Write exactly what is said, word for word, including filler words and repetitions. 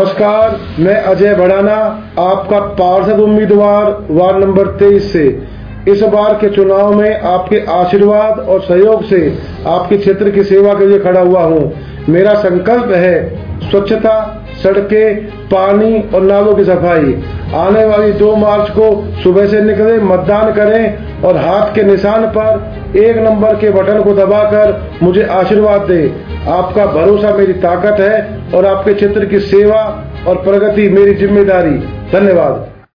नमस्कार, मैं अजय भड़ाना, आपका पार्षद उम्मीदवार वार्ड नंबर तेईस से। इस बार के चुनाव में आपके आशीर्वाद और सहयोग से आपके क्षेत्र की सेवा के लिए खड़ा हुआ हूं। मेरा संकल्प है स्वच्छता, सड़कें, पानी और नालों की सफाई। आने वाली दो मार्च को सुबह से निकले, मतदान करें और हाथ के निशान पर एक नंबर के बटन को दबाकर मुझे आशीर्वाद दें। आपका भरोसा मेरी ताकत है और आपके क्षेत्र की सेवा और प्रगति मेरी जिम्मेदारी। धन्यवाद।